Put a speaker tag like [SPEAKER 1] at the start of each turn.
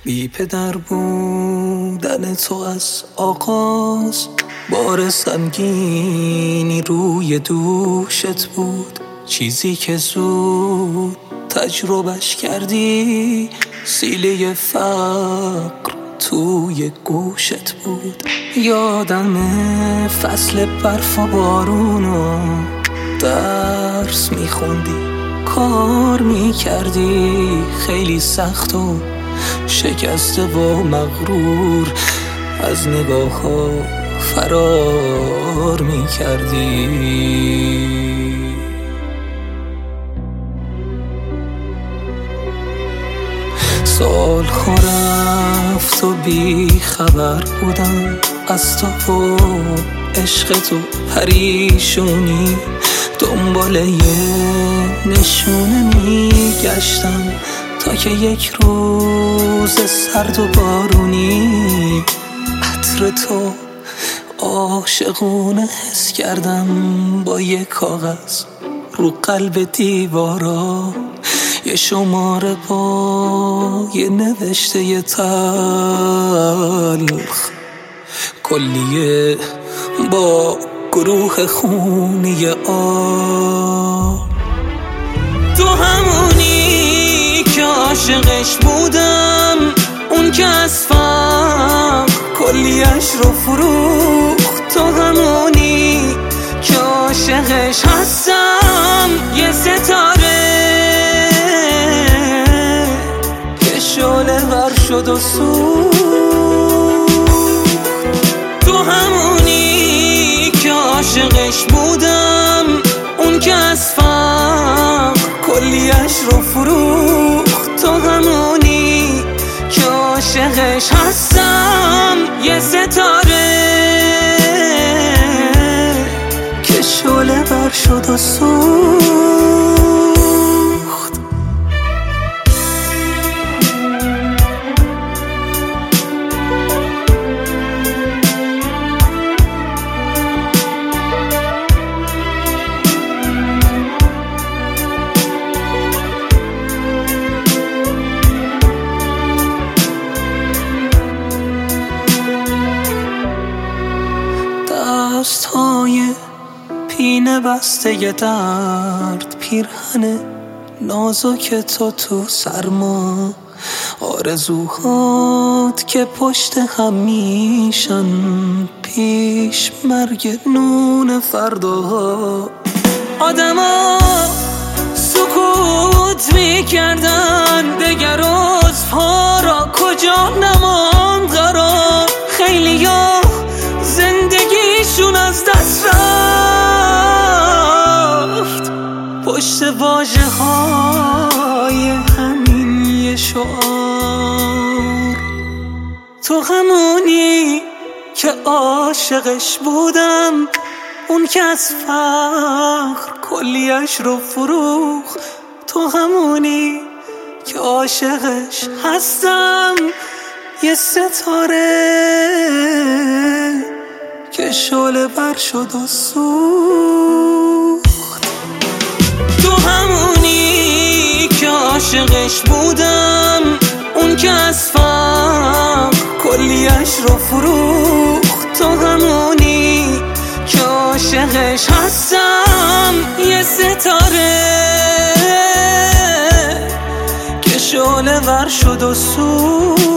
[SPEAKER 1] بی پدر بودن تو از آغاز بار سنگینی روی دوشت بود. چیزی که زود تجربهش کردی سیله فقر توی گوشت بود. یادم فصل برف و بارونو درس میخوندی، کار میکردی، خیلی سخت و شکسته و مغرور از نگاه ها فرار میکردی. سال رفت و بی خبر بودم از تو و عشق تو، پریشونی دنبال یه نشونه میگشتم تا که یک روز سرد و بارونی عطر تو عاشقونه حس کردم. با یه کاغذ رو قلب دیوارا یه شماره با یه نوشته یه تلخ، کلیه با گروه خونی آب. تو همونی که عاشقش بودم، اون که از فقر کلیش رو فروخت. تو همونی که عاشقش هستم، یه ستاره که شعله ور شد و سوخت. تو همونی که عاشقش بودم، اون که از فقر کلیش رو فروخت. تو همونی که عاشقش هستم، یه ستاره که شعله ور شد و سوخت. دستای پینه بسته ی درد، پیرهن نازک تو سرما، آرزوهات که پشت هم میشن پیش مرگ نون فرداها. آدما سکوت میکردن، دگر عضوها را کجا نماند قرار. خیلیا زندگیشون از دست رفت پشت واژه های همین یه شعار. تو همونی که عاشقش بودم، اون که از فقر کلیش رو فروخت. تو همونی که عاشقش هستم، یه ستاره که شعله ور شد و سوخت. تو همونی که عاشقش بودم، اون که از فقر کلیش رو فروخت. تو همونی که عاشقش هستم، یه ستاره که شعله ور شد و سوخت.